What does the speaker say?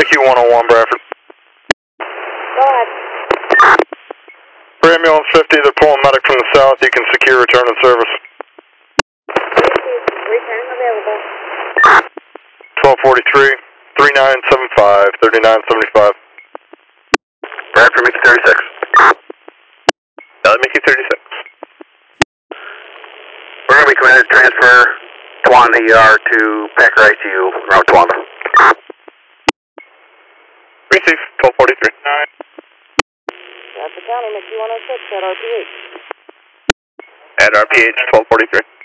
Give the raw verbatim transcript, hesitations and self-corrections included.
Q one oh one, Bradford. Go ahead. For ambulance fifty, they're pulling medic from the south. You can secure return and service. Return available. twelve forty-three, three nine seven five, thirty-nine seventy-five. Bradford, Mickey thirty-six. Uh, Mickey thirty-six. We're going to be committed to transfer Tawanda E R to Packer I C U around Tawanda. Receive, twelve forty-three. Bradford County, Mickey one oh six at R P H. At R P H, twelve forty-three.